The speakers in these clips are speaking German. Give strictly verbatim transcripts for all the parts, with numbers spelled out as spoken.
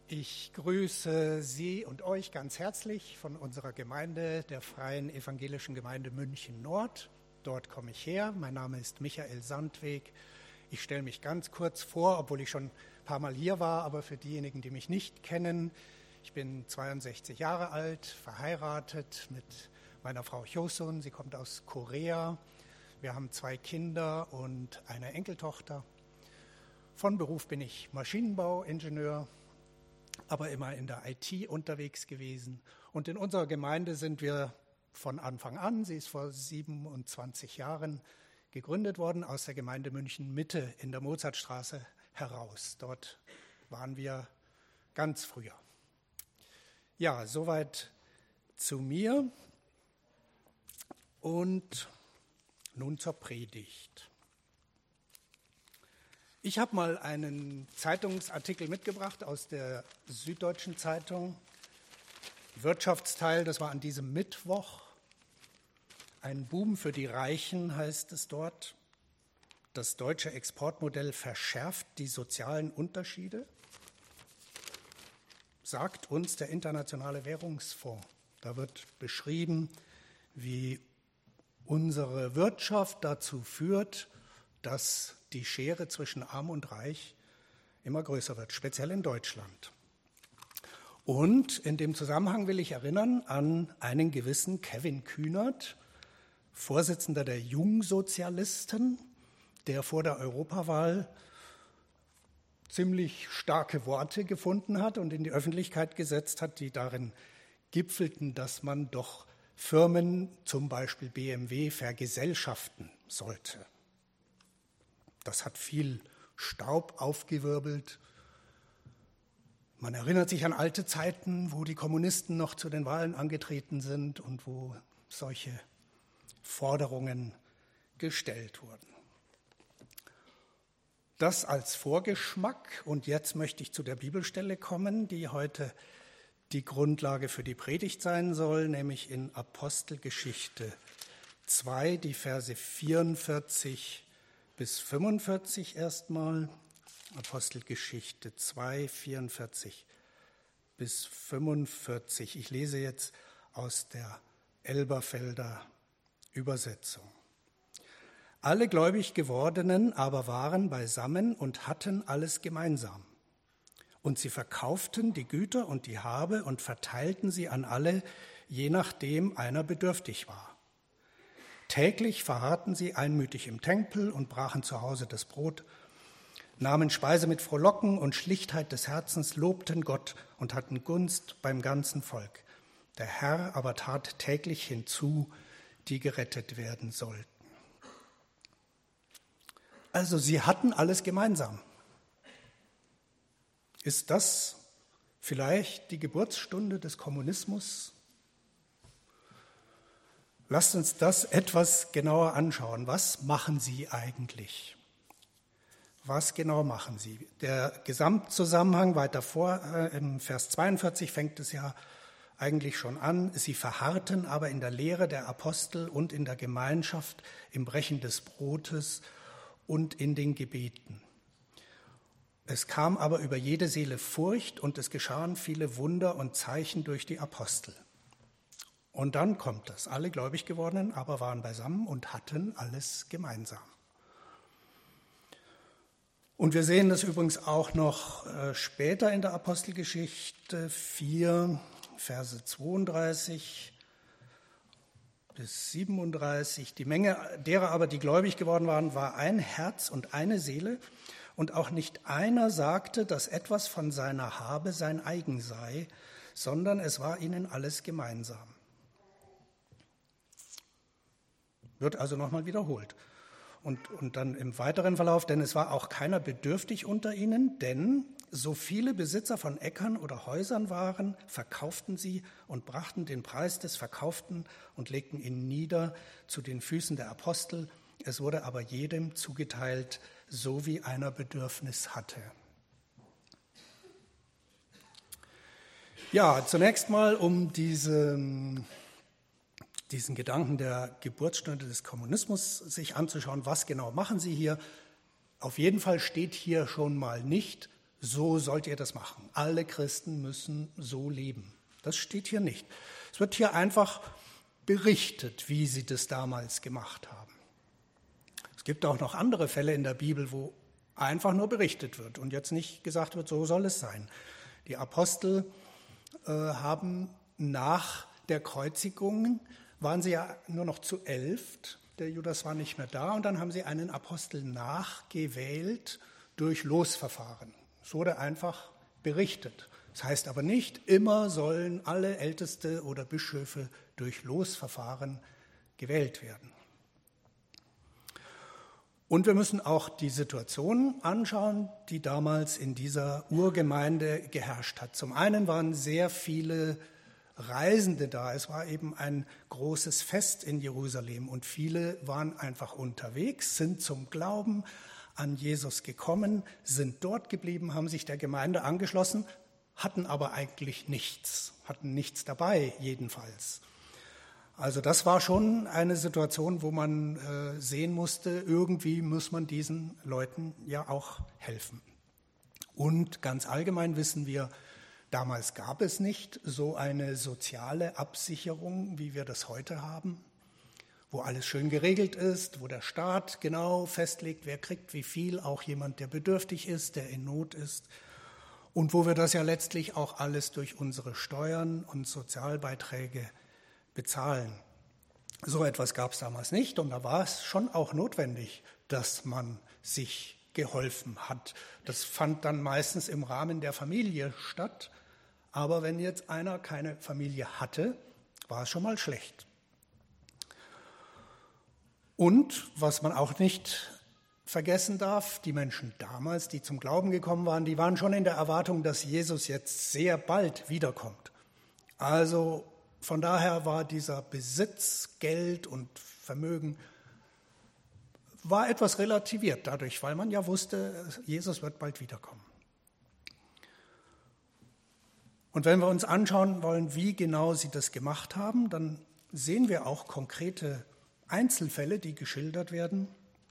Ich grüße Sie und euch ganz herzlich von unserer Gemeinde, der Freien Evangelischen Gemeinde München Nord. Dort komme ich her. Mein Name ist Michael Sandweg. Ich stelle mich ganz kurz vor, obwohl ich schon ein paar Mal hier war, aber für diejenigen, die mich nicht kennen, ich bin zweiundsechzig Jahre alt, verheiratet mit meiner Frau Chosun. Sie kommt aus Korea. Wir haben zwei Kinder und eine Enkeltochter. Von Beruf bin ich Maschinenbauingenieur, aber immer in der I T unterwegs gewesen. Und in unserer Gemeinde sind wir von Anfang an, sie ist vor siebenundzwanzig Jahren gegründet worden, aus der Gemeinde München Mitte in der Mozartstraße heraus. Dort waren wir ganz früher. Ja, soweit zu mir. Und nun zur Predigt. Ich habe mal einen Zeitungsartikel mitgebracht aus der Süddeutschen Zeitung, Wirtschaftsteil, das war an diesem Mittwoch. Ein Boom für die Reichen heißt es dort. Das deutsche Exportmodell verschärft die sozialen Unterschiede, sagt uns der Internationale Währungsfonds. Da wird beschrieben, wie unsere Wirtschaft dazu führt, dass die Schere zwischen Arm und Reich immer größer wird, speziell in Deutschland. Und in dem Zusammenhang will ich erinnern an einen gewissen Kevin Kühnert, Vorsitzender der Jungsozialisten, der vor der Europawahl ziemlich starke Worte gefunden hat und in die Öffentlichkeit gesetzt hat, die darin gipfelten, dass man doch Firmen, zum Beispiel B M W, vergesellschaften sollte. Das hat viel Staub aufgewirbelt. Man erinnert sich an alte Zeiten, wo die Kommunisten noch zu den Wahlen angetreten sind und wo solche Forderungen gestellt wurden. Das als Vorgeschmack. Und jetzt möchte ich zu der Bibelstelle kommen, die heute die Grundlage für die Predigt sein soll, nämlich in Apostelgeschichte zwei, die Verse vierundvierzig bis fünfundvierzig erstmal. Apostelgeschichte zwei, vierundvierzig bis fünfundvierzig. Ich lese jetzt aus der Elberfelder Übersetzung. Alle gläubig gewordenen aber waren beisammen und hatten alles gemeinsam. Und sie verkauften die Güter und die Habe und verteilten sie an alle, je nachdem einer bedürftig war. Täglich verharrten sie einmütig im Tempel und brachen zu Hause das Brot, nahmen Speise mit Frohlocken und Schlichtheit des Herzens, lobten Gott und hatten Gunst beim ganzen Volk. Der Herr aber tat täglich hinzu, die gerettet werden sollten. Also sie hatten alles gemeinsam. Ist das vielleicht die Geburtsstunde des Kommunismus? Lasst uns das etwas genauer anschauen. Was machen sie eigentlich? Was genau machen sie? Der Gesamtzusammenhang weiter vor, äh, im Vers zweiundvierzig fängt es ja eigentlich schon an. Sie verharrten aber in der Lehre der Apostel und in der Gemeinschaft, im Brechen des Brotes und in den Gebeten. Es kam aber über jede Seele Furcht und es geschahen viele Wunder und Zeichen durch die Apostel. Und dann kommt es. Alle gläubig gewordenen aber waren beisammen und hatten alles gemeinsam. Und wir sehen das übrigens auch noch später in der Apostelgeschichte vier, Verse zweiunddreißig bis siebenunddreißig. Die Menge derer aber, die gläubig geworden waren, war ein Herz und eine Seele. Und auch nicht einer sagte, dass etwas von seiner Habe sein eigen sei, sondern es war ihnen alles gemeinsam. Wird also nochmal wiederholt. Und, und dann im weiteren Verlauf, denn es war auch keiner bedürftig unter ihnen, denn so viele Besitzer von Äckern oder Häusern waren, verkauften sie und brachten den Preis des Verkauften und legten ihn nieder zu den Füßen der Apostel. Es wurde aber jedem zugeteilt, so wie einer Bedürfnis hatte. Ja, zunächst mal, um diese diesen Gedanken der Geburtsstunde des Kommunismus sich anzuschauen. Was genau machen sie hier? Auf jeden Fall steht hier schon mal nicht, so sollt ihr das machen. Alle Christen müssen so leben. Das steht hier nicht. Es wird hier einfach berichtet, wie sie das damals gemacht haben. Es gibt auch noch andere Fälle in der Bibel, wo einfach nur berichtet wird und jetzt nicht gesagt wird, so soll es sein. Die Apostel äh, haben nach der Kreuzigung, waren sie ja nur noch zu elf, der Judas war nicht mehr da, und dann haben sie einen Apostel nachgewählt durch Losverfahren. Es wurde einfach berichtet. Das heißt aber nicht, immer sollen alle Älteste oder Bischöfe durch Losverfahren gewählt werden. Und wir müssen auch die Situation anschauen, die damals in dieser Urgemeinde geherrscht hat. Zum einen waren sehr viele Reisende da. Es war eben ein großes Fest in Jerusalem und viele waren einfach unterwegs, sind zum Glauben an Jesus gekommen, sind dort geblieben, haben sich der Gemeinde angeschlossen, hatten aber eigentlich nichts, hatten nichts dabei jedenfalls. Also das war schon eine Situation, wo man äh, sehen musste, irgendwie muss man diesen Leuten ja auch helfen. Und ganz allgemein wissen wir, damals gab es nicht so eine soziale Absicherung, wie wir das heute haben, wo alles schön geregelt ist, wo der Staat genau festlegt, wer kriegt wie viel, auch jemand, der bedürftig ist, der in Not ist. Und wo wir das ja letztlich auch alles durch unsere Steuern und Sozialbeiträge bezahlen. So etwas gab es damals nicht und da war es schon auch notwendig, dass man sich geholfen hat. Das fand dann meistens im Rahmen der Familie statt, aber wenn jetzt einer keine Familie hatte, war es schon mal schlecht. Und was man auch nicht vergessen darf, die Menschen damals, die zum Glauben gekommen waren, die waren schon in der Erwartung, dass Jesus jetzt sehr bald wiederkommt. Also von daher war dieser Besitz, Geld und Vermögen war etwas relativiert dadurch, weil man ja wusste, Jesus wird bald wiederkommen. Und wenn wir uns anschauen wollen, wie genau sie das gemacht haben, dann sehen wir auch konkrete Einzelfälle, die geschildert werden.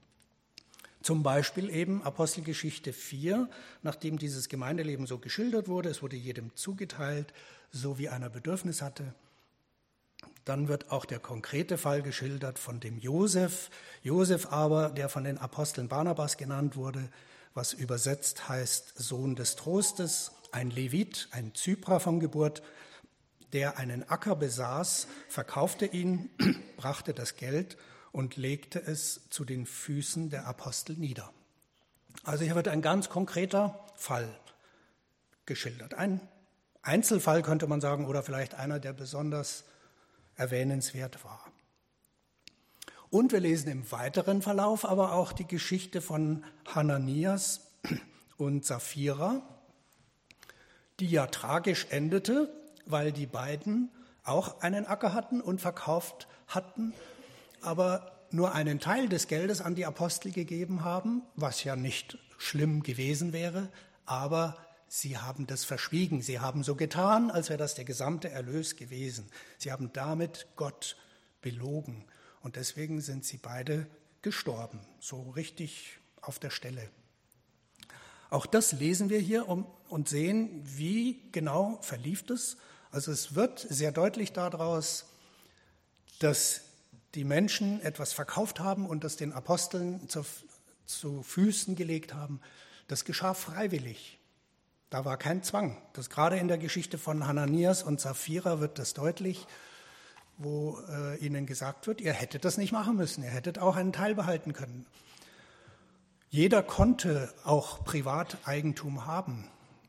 Zum Beispiel eben Apostelgeschichte vier, nachdem dieses Gemeindeleben so geschildert wurde, es wurde jedem zugeteilt, so wie einer Bedürfnis hatte. Dann wird auch der konkrete Fall geschildert von dem Josef. Josef aber, der von den Aposteln Barnabas genannt wurde, was übersetzt heißt Sohn des Trostes, ein Levit, ein Zyprer von Geburt, der einen Acker besaß, verkaufte ihn, brachte das Geld und legte es zu den Füßen der Apostel nieder. Also hier wird ein ganz konkreter Fall geschildert. Ein Einzelfall könnte man sagen, oder vielleicht einer, der besonders erwähnenswert war. Und wir lesen im weiteren Verlauf aber auch die Geschichte von Hananias und Sapphira, die ja tragisch endete, weil die beiden auch einen Acker hatten und verkauft hatten, aber nur einen Teil des Geldes an die Apostel gegeben haben, was ja nicht schlimm gewesen wäre, aber sie haben das verschwiegen. Sie haben so getan, als wäre das der gesamte Erlös gewesen. Sie haben damit Gott belogen. Und deswegen sind sie beide gestorben, so richtig auf der Stelle. Auch das lesen wir hier und sehen, wie genau verlief das. Also es wird sehr deutlich daraus, dass die Menschen etwas verkauft haben und das den Aposteln zu, zu Füßen gelegt haben. Das geschah freiwillig. Da war kein Zwang. Das gerade in der Geschichte von Hananias und Sapphira wird das deutlich, wo äh, ihnen gesagt wird, ihr hättet das nicht machen müssen, ihr hättet auch einen Teil behalten können. Jeder konnte auch Privateigentum haben.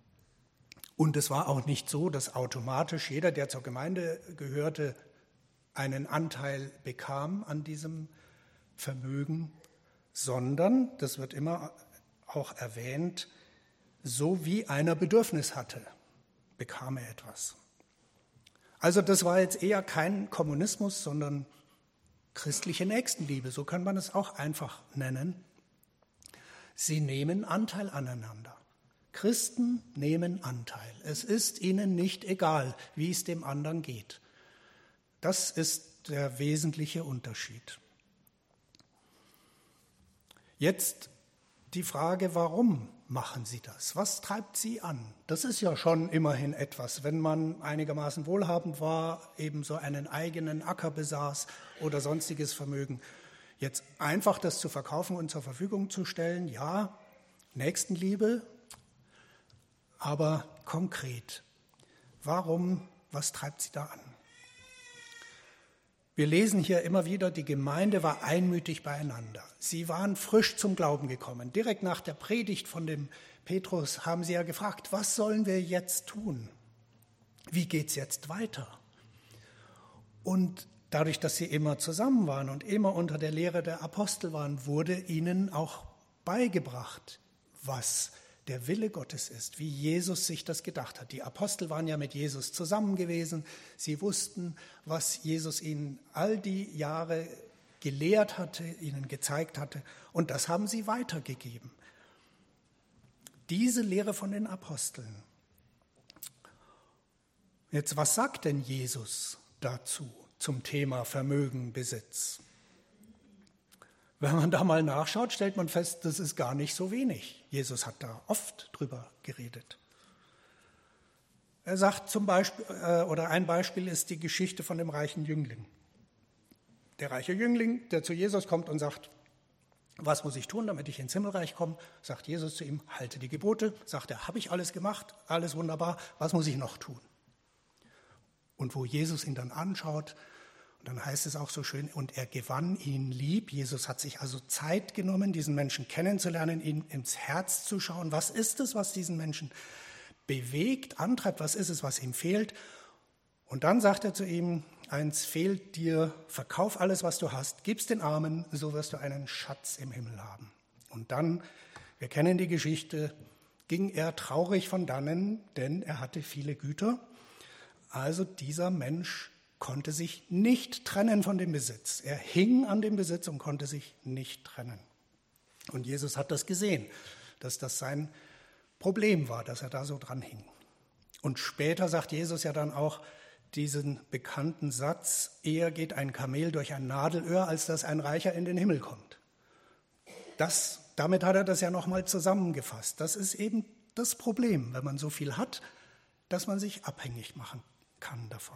Und es war auch nicht so, dass automatisch jeder, der zur Gemeinde gehörte, einen Anteil bekam an diesem Vermögen, sondern, das wird immer auch erwähnt, so wie einer Bedürfnis hatte, bekam er etwas. Also das war jetzt eher kein Kommunismus, sondern christliche Nächstenliebe, so kann man es auch einfach nennen. Sie nehmen Anteil aneinander. Christen nehmen Anteil. Es ist ihnen nicht egal, wie es dem anderen geht. Das ist der wesentliche Unterschied. Jetzt die Frage, warum machen Sie das? Was treibt Sie an? Das ist ja schon immerhin etwas, wenn man einigermaßen wohlhabend war, eben so einen eigenen Acker besaß oder sonstiges Vermögen. Jetzt einfach das zu verkaufen und zur Verfügung zu stellen, ja, Nächstenliebe, aber konkret. Warum, was treibt Sie da an? Wir lesen hier immer wieder, die Gemeinde war einmütig beieinander. Sie waren frisch zum Glauben gekommen. Direkt nach der Predigt von dem Petrus haben sie ja gefragt, was sollen wir jetzt tun? Wie geht es jetzt weiter? Und dadurch, dass sie immer zusammen waren und immer unter der Lehre der Apostel waren, wurde ihnen auch beigebracht, was der Wille Gottes ist, wie Jesus sich das gedacht hat. Die Apostel waren ja mit Jesus zusammen gewesen. Sie wussten, was Jesus ihnen all die Jahre gelehrt hatte, ihnen gezeigt hatte. Und das haben sie weitergegeben. Diese Lehre von den Aposteln. Jetzt, was sagt denn Jesus dazu zum Thema Vermögen, Besitz? Wenn man da mal nachschaut, stellt man fest, das ist gar nicht so wenig. Jesus hat da oft drüber geredet. Er sagt zum Beispiel, oder ein Beispiel ist die Geschichte von dem reichen Jüngling. Der reiche Jüngling, der zu Jesus kommt und sagt, was muss ich tun, damit ich ins Himmelreich komme? Sagt Jesus zu ihm, halte die Gebote. Sagt er, habe ich alles gemacht, alles wunderbar, was muss ich noch tun? Und wo Jesus ihn dann anschaut, und dann heißt es auch so schön, und er gewann ihn lieb. Jesus hat sich also Zeit genommen, diesen Menschen kennenzulernen, ihm ins Herz zu schauen. Was ist es, was diesen Menschen bewegt, antreibt? Was ist es, was ihm fehlt? Und dann sagt er zu ihm, eins fehlt dir, verkauf alles, was du hast, gib's den Armen, so wirst du einen Schatz im Himmel haben. Und dann, wir kennen die Geschichte, ging er traurig von dannen, denn er hatte viele Güter. Also dieser Mensch konnte sich nicht trennen von dem Besitz. Er hing an dem Besitz und konnte sich nicht trennen. Und Jesus hat das gesehen, dass das sein Problem war, dass er da so dran hing. Und später sagt Jesus ja dann auch diesen bekannten Satz, eher geht ein Kamel durch ein Nadelöhr, als dass ein Reicher in den Himmel kommt. Das, damit hat er das ja nochmal zusammengefasst. Das ist eben das Problem, wenn man so viel hat, dass man sich abhängig machen kann davon.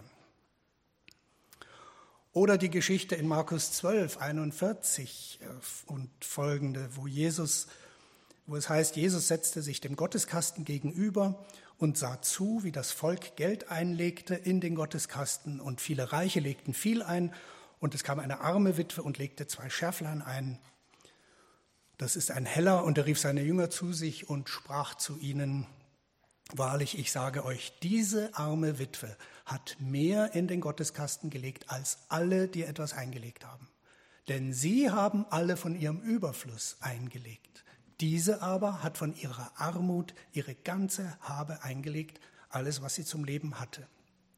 Oder die Geschichte in Markus zwölf, einundvierzig und folgende, wo Jesus, wo es heißt, Jesus setzte sich dem Gotteskasten gegenüber und sah zu, wie das Volk Geld einlegte in den Gotteskasten und viele Reiche legten viel ein und es kam eine arme Witwe und legte zwei Schärflein ein. Das ist ein Heller und er rief seine Jünger zu sich und sprach zu ihnen, wahrlich, ich sage euch, diese arme Witwe hat mehr in den Gotteskasten gelegt als alle, die etwas eingelegt haben. Denn sie haben alle von ihrem Überfluss eingelegt. Diese aber hat von ihrer Armut ihre ganze Habe eingelegt, alles, was sie zum Leben hatte.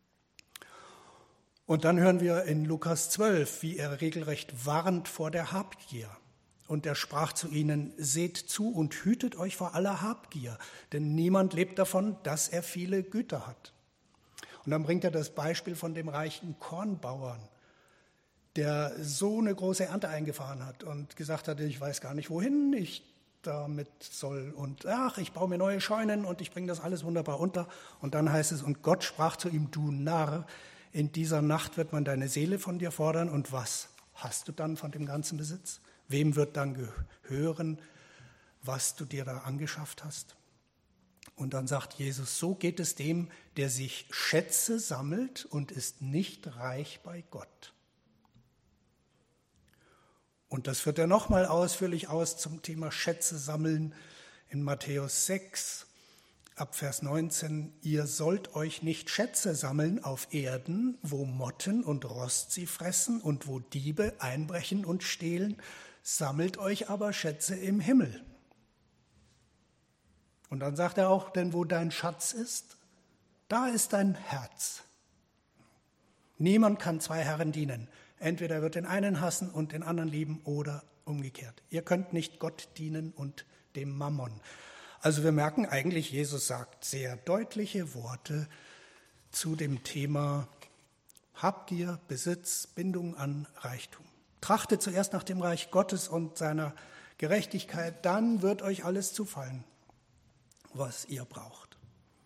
Und dann hören wir in Lukas zwölf, wie er regelrecht warnt vor der Habgier. Und er sprach zu ihnen, seht zu und hütet euch vor aller Habgier, denn niemand lebt davon, dass er viele Güter hat. Und dann bringt er das Beispiel von dem reichen Kornbauern, der so eine große Ernte eingefahren hat und gesagt hat, ich weiß gar nicht, wohin ich damit soll. Und ach, ich baue mir neue Scheunen und ich bringe das alles wunderbar unter. Und dann heißt es, und Gott sprach zu ihm, du Narr, in dieser Nacht wird man deine Seele von dir fordern. Und was hast du dann von dem ganzen Besitz? Wem wird dann gehören, was du dir da angeschafft hast? Und dann sagt Jesus, so geht es dem, der sich Schätze sammelt und ist nicht reich bei Gott. Und das führt er nochmal ausführlich aus zum Thema Schätze sammeln in Matthäus sechs, ab Vers neunzehn. Ihr sollt euch nicht Schätze sammeln auf Erden, wo Motten und Rost sie fressen und wo Diebe einbrechen und stehlen, sammelt euch aber Schätze im Himmel. Und dann sagt er auch, denn wo dein Schatz ist, da ist dein Herz. Niemand kann zwei Herren dienen. Entweder er wird den einen hassen und den anderen lieben oder umgekehrt. Ihr könnt nicht Gott dienen und dem Mammon. Also wir merken eigentlich, Jesus sagt sehr deutliche Worte zu dem Thema Habgier, Besitz, Bindung an Reichtum. Trachtet zuerst nach dem Reich Gottes und seiner Gerechtigkeit, dann wird euch alles zufallen. was ihr braucht.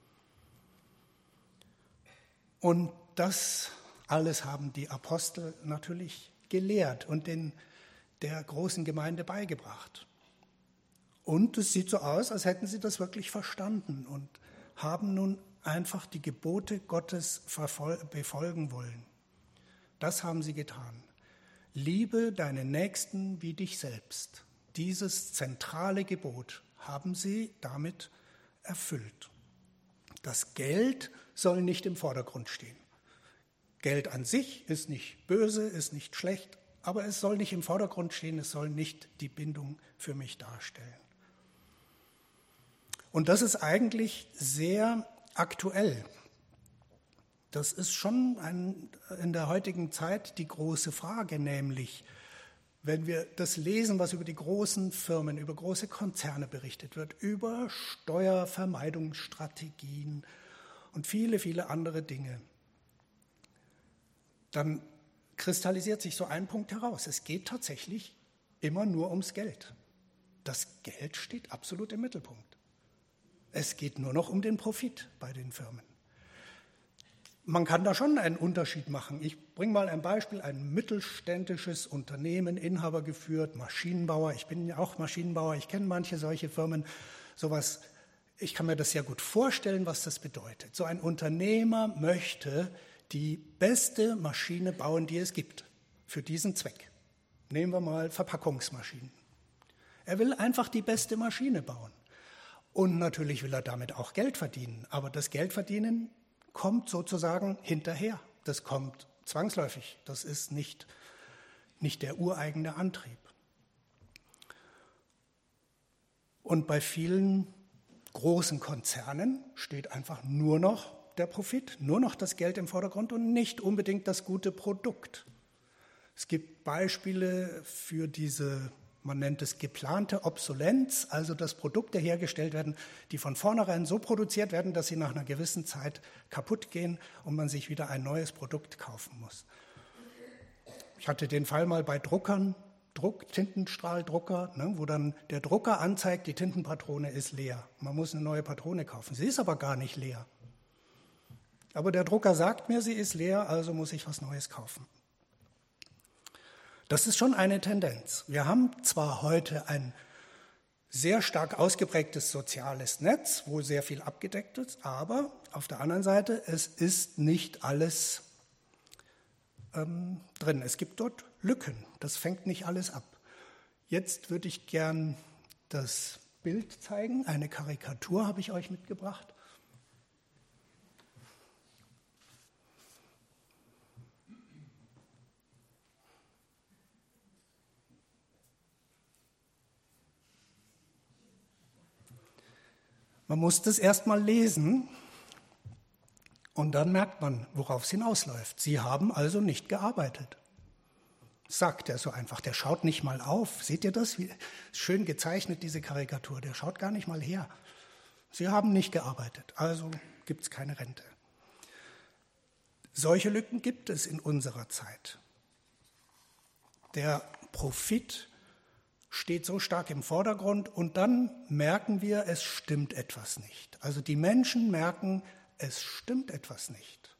Und das alles haben die Apostel natürlich gelehrt und den, der großen Gemeinde beigebracht. Und es sieht so aus, als hätten sie das wirklich verstanden und haben nun einfach die Gebote Gottes befolgen wollen. Das haben sie getan. Liebe deinen Nächsten wie dich selbst. Dieses zentrale Gebot haben sie damit erfüllt. Das Geld soll nicht im Vordergrund stehen. Geld an sich ist nicht böse, ist nicht schlecht, aber es soll nicht im Vordergrund stehen, es soll nicht die Bindung für mich darstellen. Und das ist eigentlich sehr aktuell. Das ist schon ein, in der heutigen Zeit die große Frage, nämlich wenn wir das lesen, was über die großen Firmen, über große Konzerne berichtet wird, über Steuervermeidungsstrategien und viele, viele andere Dinge, dann kristallisiert sich so ein Punkt heraus. Es geht tatsächlich immer nur ums Geld. Das Geld steht absolut im Mittelpunkt. Es geht nur noch um den Profit bei den Firmen. Man kann da schon einen Unterschied machen. Ich bringe mal ein Beispiel, ein mittelständisches Unternehmen, Inhaber geführt, Maschinenbauer. Ich bin ja auch Maschinenbauer, ich kenne manche solche Firmen. Sowas, ich kann mir das sehr gut vorstellen, was das bedeutet. So ein Unternehmer möchte die beste Maschine bauen, die es gibt, für diesen Zweck. Nehmen wir mal Verpackungsmaschinen. Er will einfach die beste Maschine bauen. Und natürlich will er damit auch Geld verdienen. Aber das Geldverdienen kommt sozusagen hinterher. Das kommt zwangsläufig. Das ist nicht, nicht der ureigene Antrieb. Und bei vielen großen Konzernen steht einfach nur noch der Profit, nur noch das Geld im Vordergrund und nicht unbedingt das gute Produkt. Es gibt Beispiele für diese, man nennt es geplante Obsolenz, also dass Produkte hergestellt werden, die von vornherein so produziert werden, dass sie nach einer gewissen Zeit kaputt gehen und man sich wieder ein neues Produkt kaufen muss. Ich hatte den Fall mal bei Druckern, Druck, Tintenstrahldrucker, ne, wo dann der Drucker anzeigt, die Tintenpatrone ist leer. Man muss eine neue Patrone kaufen. Sie ist aber gar nicht leer. Aber der Drucker sagt mir, sie ist leer, also muss ich was Neues kaufen. Das ist schon eine Tendenz. Wir haben zwar heute ein sehr stark ausgeprägtes soziales Netz, wo sehr viel abgedeckt ist, aber auf der anderen Seite, es ist nicht alles ähm, drin. Es gibt dort Lücken, das fängt nicht alles ab. Jetzt würde ich gern das Bild zeigen, eine Karikatur habe ich euch mitgebracht. Man muss das erst mal lesen und dann merkt man, worauf es hinausläuft. Sie haben also nicht gearbeitet. Sagt er so einfach. Der schaut nicht mal auf. Seht ihr das? Wie schön gezeichnet, diese Karikatur. Der schaut gar nicht mal her. Sie haben nicht gearbeitet, also gibt es keine Rente. Solche Lücken gibt es in unserer Zeit. Der Profit steht so stark im Vordergrund und dann merken wir, es stimmt etwas nicht. Also die Menschen merken, es stimmt etwas nicht.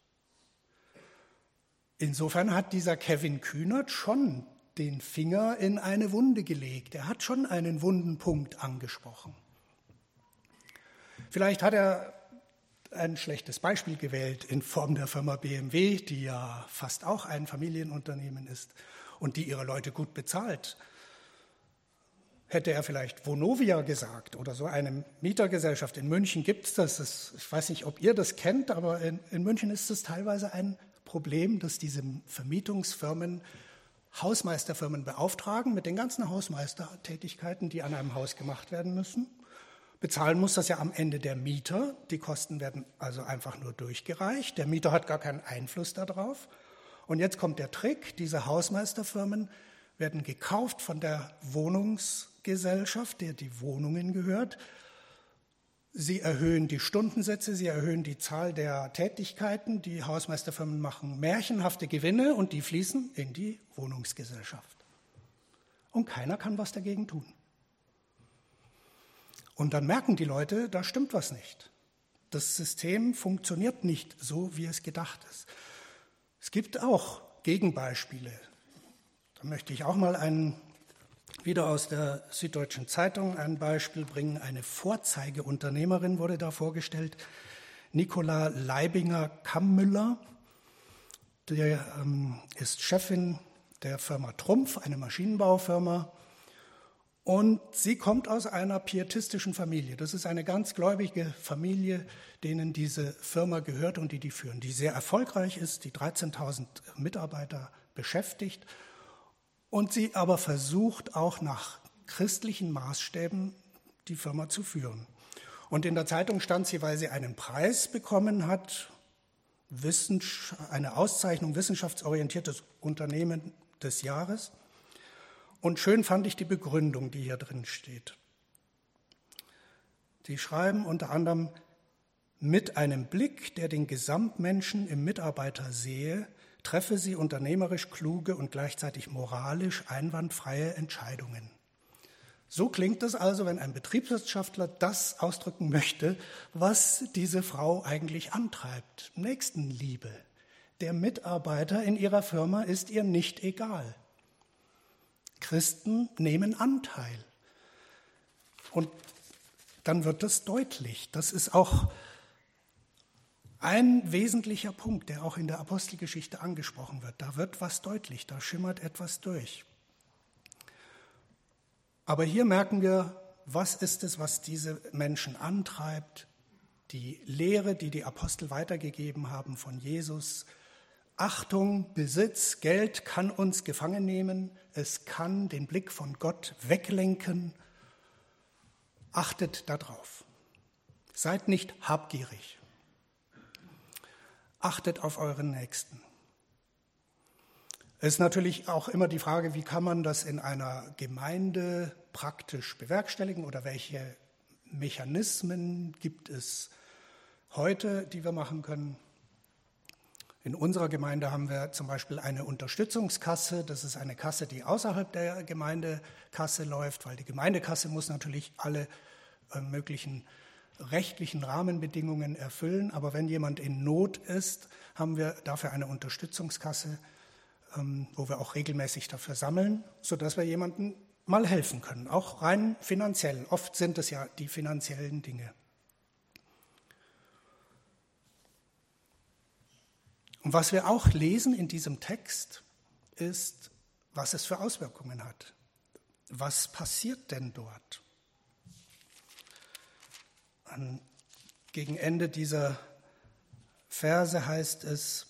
Insofern hat dieser Kevin Kühnert schon den Finger in eine Wunde gelegt. Er hat schon einen wunden Punkt angesprochen. Vielleicht hat er ein schlechtes Beispiel gewählt in Form der Firma B M W, die ja fast auch ein Familienunternehmen ist und die ihre Leute gut bezahlt. Hätte er vielleicht Vonovia gesagt oder so eine Mietergesellschaft. In München gibt es das. das. Ich weiß nicht, ob ihr das kennt, aber in, in München ist es teilweise ein Problem, dass diese Vermietungsfirmen Hausmeisterfirmen beauftragen mit den ganzen Hausmeistertätigkeiten, die an einem Haus gemacht werden müssen. Bezahlen muss das ja am Ende der Mieter. Die Kosten werden also einfach nur durchgereicht. Der Mieter hat gar keinen Einfluss darauf. Und jetzt kommt der Trick, diese Hausmeisterfirmen werden gekauft von der Wohnungsgesellschaft, der die Wohnungen gehört. Sie erhöhen die Stundensätze, sie erhöhen die Zahl der Tätigkeiten. Die Hausmeisterfirmen machen märchenhafte Gewinne und die fließen in die Wohnungsgesellschaft. Und keiner kann was dagegen tun. Und dann merken die Leute, da stimmt was nicht. Das System funktioniert nicht so, wie es gedacht ist. Es gibt auch Gegenbeispiele. Da möchte ich auch mal einen, wieder aus der Süddeutschen Zeitung ein Beispiel bringen. Eine Vorzeigeunternehmerin wurde da vorgestellt, Nicola Leibinger-Kammüller. Der ähm, ist Chefin der Firma Trumpf, eine Maschinenbaufirma. Und sie kommt aus einer pietistischen Familie. Das ist eine ganz gläubige Familie, denen diese Firma gehört und die die führen, die sehr erfolgreich ist, die dreizehntausend Mitarbeiter beschäftigt und sie aber versucht, auch nach christlichen Maßstäben die Firma zu führen. Und in der Zeitung stand sie, weil sie einen Preis bekommen hat, eine Auszeichnung wissenschaftsorientiertes Unternehmen des Jahres. Und schön fand ich die Begründung, die hier drin steht. Sie schreiben unter anderem, mit einem Blick, der den Gesamtmenschen im Mitarbeiter sehe, treffe sie unternehmerisch kluge und gleichzeitig moralisch einwandfreie Entscheidungen. So klingt es also, wenn ein Betriebswirtschaftler das ausdrücken möchte, was diese Frau eigentlich antreibt. Nächstenliebe. Der Mitarbeiter in ihrer Firma ist ihr nicht egal. Christen nehmen Anteil. Und dann wird das deutlich. Das ist auch ein wesentlicher Punkt, der auch in der Apostelgeschichte angesprochen wird. Da wird was deutlich, da schimmert etwas durch. Aber hier merken wir, was ist es, was diese Menschen antreibt? Die Lehre, die die Apostel weitergegeben haben von Jesus. Achtung, Besitz, Geld kann uns gefangen nehmen. Es kann den Blick von Gott weglenken. Achtet darauf. Seid nicht habgierig. Achtet auf euren Nächsten. Es ist natürlich auch immer die Frage, wie kann man das in einer Gemeinde praktisch bewerkstelligen oder welche Mechanismen gibt es heute, die wir machen können. In unserer Gemeinde haben wir zum Beispiel eine Unterstützungskasse. Das ist eine Kasse, die außerhalb der Gemeindekasse läuft, weil die Gemeindekasse muss natürlich alle äh, möglichen rechtlichen Rahmenbedingungen erfüllen. Aber wenn jemand in Not ist, haben wir dafür eine Unterstützungskasse, ähm, wo wir auch regelmäßig dafür sammeln, sodass wir jemandem mal helfen können, auch rein finanziell. Oft sind es ja die finanziellen Dinge. Und was wir auch lesen in diesem Text, ist, was es für Auswirkungen hat. Was passiert denn dort? An, gegen Ende dieser Verse heißt es,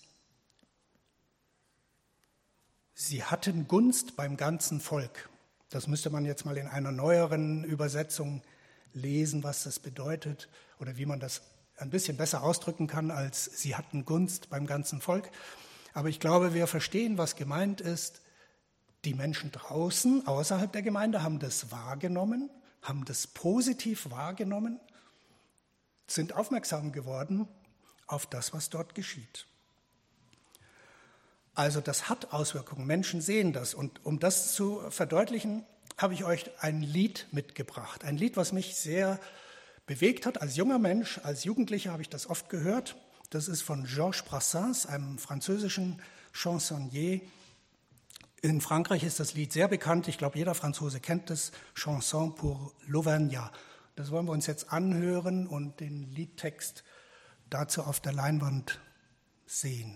sie hatten Gunst beim ganzen Volk. Das müsste man jetzt mal in einer neueren Übersetzung lesen, was das bedeutet oder wie man das ein bisschen besser ausdrücken kann, als sie hatten Gunst beim ganzen Volk. Aber ich glaube, wir verstehen, was gemeint ist. Die Menschen draußen, außerhalb der Gemeinde, haben das wahrgenommen, haben das positiv wahrgenommen, sind aufmerksam geworden auf das, was dort geschieht. Also das hat Auswirkungen. Menschen sehen das. Und um das zu verdeutlichen, habe ich euch ein Lied mitgebracht. Ein Lied, was mich sehr bewegt hat. Als junger Mensch, als Jugendlicher habe ich das oft gehört. Das ist von Georges Brassens, einem französischen Chansonnier. In Frankreich ist das Lied sehr bekannt. Ich glaube, jeder Franzose kennt das. Chanson pour l'Auvergnat. Das wollen wir uns jetzt anhören und den Liedtext dazu auf der Leinwand sehen.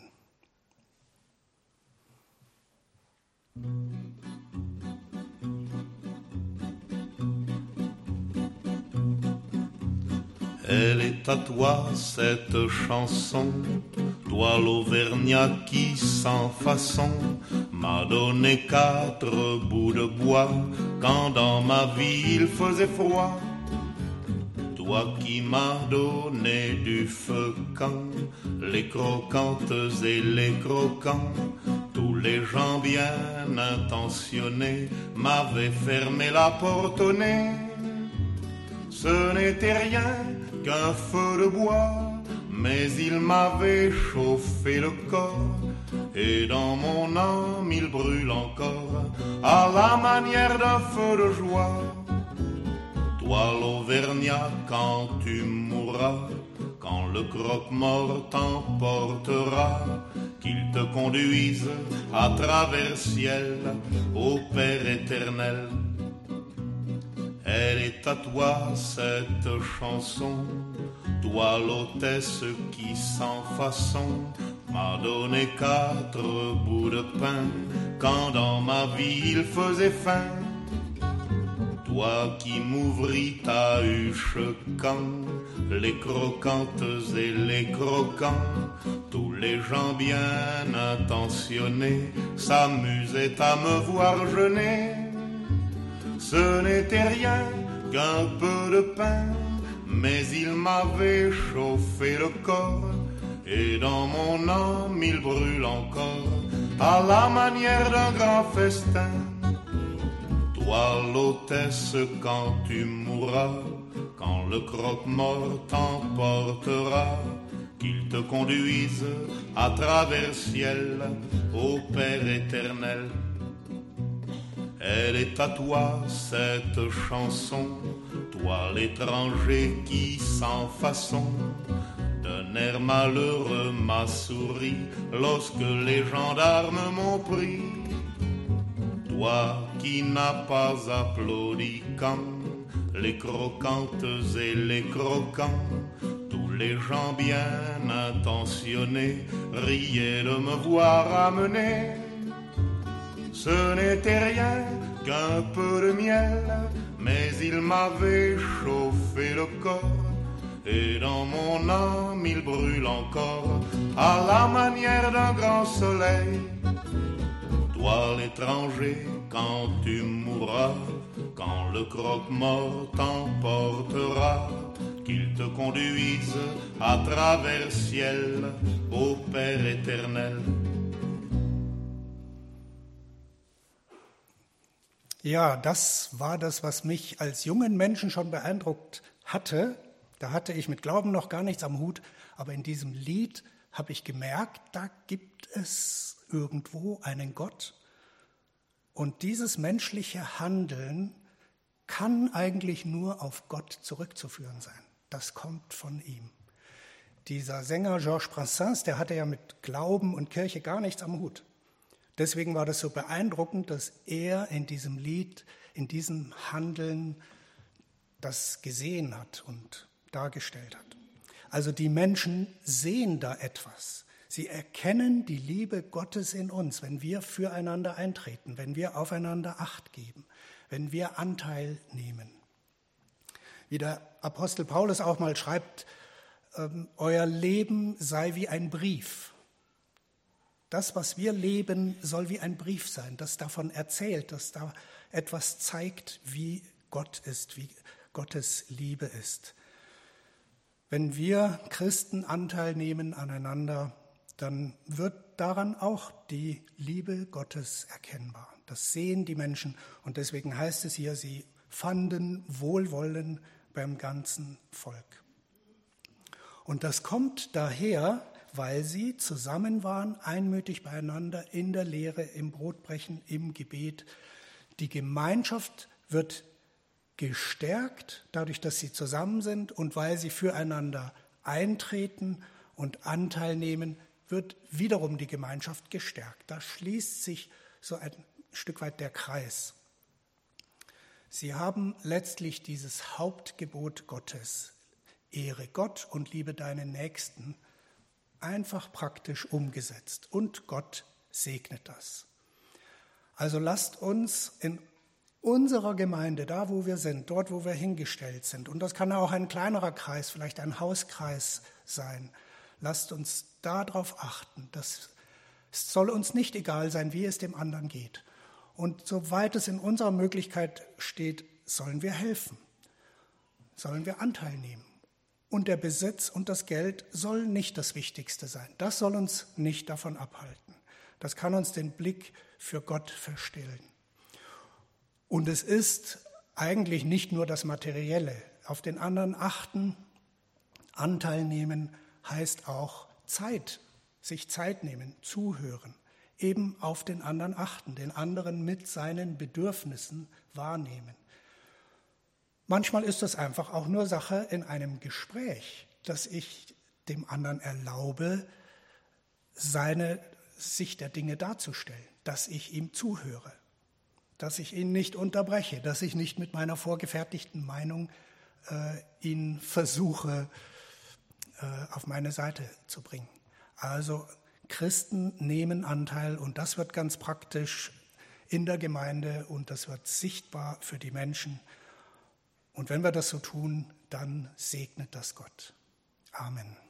Elle est à toi cette chanson, toi l'Auvergnat qui sans façon m'a donné quatre bouts de bois quand dans ma vie il faisait froid. Toi qui m'as donné du feu quand les croquantes et les croquants, tous les gens bien intentionnés m'avaient fermé la porte au nez. Ce n'était rien qu'un feu de bois, mais il m'avait chauffé le corps, et dans mon âme il brûle encore, à la manière d'un feu de joie. Toi l'Auvergnat, quand tu mourras, quand le croque-mort t'emportera, qu'il te conduise à travers ciel, ô Père éternel. Elle est à toi cette chanson, toi l'hôtesse qui sans façon m'a donné quatre bouts de pain quand dans ma vie il faisait faim. Toi qui m'ouvris ta huche quand les croquantes et les croquants, tous les gens bien intentionnés s'amusaient à me voir jeûner. Ce n'était rien qu'un peu de pain, mais il m'avait chauffé le corps, et dans mon âme il brûle encore, à la manière d'un grand festin. Toi l'hôtesse, quand tu mourras, quand le croque-mort t'emportera, qu'il te conduise à travers ciel, ô Père éternel. Elle est à toi cette chanson, toi l'étranger qui sans façon d'un air malheureux m'a souri lorsque les gendarmes m'ont pris. Toi qui n'as pas applaudi quand les croquantes et les croquants, tous les gens bien intentionnés riaient de me voir amener. Ce n'était rien qu'un peu de miel, mais il m'avait chauffé le corps, et dans mon âme il brûle encore, à la manière d'un grand soleil. Toi l'étranger, quand tu mourras, quand le croque-mort t'emportera, qu'il te conduise à travers ciel, ô Père éternel. Ja, das war das, was mich als jungen Menschen schon beeindruckt hatte. Da hatte ich mit Glauben noch gar nichts am Hut, aber in diesem Lied habe ich gemerkt, da gibt es irgendwo einen Gott. Und dieses menschliche Handeln kann eigentlich nur auf Gott zurückzuführen sein. Das kommt von ihm. Dieser Sänger Georges Brassens, der hatte ja mit Glauben und Kirche gar nichts am Hut. Deswegen war das so beeindruckend, dass er in diesem Lied, in diesem Handeln das gesehen hat und dargestellt hat. Also die Menschen sehen da etwas. Sie erkennen die Liebe Gottes in uns, wenn wir füreinander eintreten, wenn wir aufeinander Acht geben, wenn wir Anteil nehmen. Wie der Apostel Paulus auch mal schreibt, ähm, euer Leben sei wie ein Brief. Das, was wir leben, soll wie ein Brief sein, das davon erzählt, das da etwas zeigt, wie Gott ist, wie Gottes Liebe ist. Wenn wir Christen Anteil nehmen aneinander, dann wird daran auch die Liebe Gottes erkennbar. Das sehen die Menschen und deswegen heißt es hier, sie fanden Wohlwollen beim ganzen Volk. Und das kommt daher, weil sie zusammen waren, einmütig beieinander in der Lehre, im Brotbrechen, im Gebet. Die Gemeinschaft wird gestärkt, dadurch, dass sie zusammen sind und weil sie füreinander eintreten und Anteil nehmen, wird wiederum die Gemeinschaft gestärkt. Da schließt sich so ein Stück weit der Kreis. Sie haben letztlich dieses Hauptgebot Gottes, ehre Gott und liebe deinen Nächsten, einfach praktisch umgesetzt und Gott segnet das. Also lasst uns in unserer Gemeinde, da wo wir sind, dort wo wir hingestellt sind, und das kann auch ein kleinerer Kreis, vielleicht ein Hauskreis sein, lasst uns darauf achten, dass es soll uns nicht egal sein, wie es dem anderen geht. Und soweit es in unserer Möglichkeit steht, sollen wir helfen, sollen wir Anteil nehmen. Und der Besitz und das Geld soll nicht das Wichtigste sein. Das soll uns nicht davon abhalten. Das kann uns den Blick für Gott verstellen. Und es ist eigentlich nicht nur das Materielle. Auf den anderen achten, Anteil nehmen, heißt auch Zeit, sich Zeit nehmen, zuhören, eben auf den anderen achten, den anderen mit seinen Bedürfnissen wahrnehmen. Manchmal ist es einfach auch nur Sache in einem Gespräch, dass ich dem anderen erlaube, seine Sicht der Dinge darzustellen, dass ich ihm zuhöre, dass ich ihn nicht unterbreche, dass ich nicht mit meiner vorgefertigten Meinung äh, ihn versuche, äh, auf meine Seite zu bringen. Also Christen nehmen Anteil und das wird ganz praktisch in der Gemeinde und das wird sichtbar für die Menschen. Und wenn wir das so tun, dann segnet das Gott. Amen.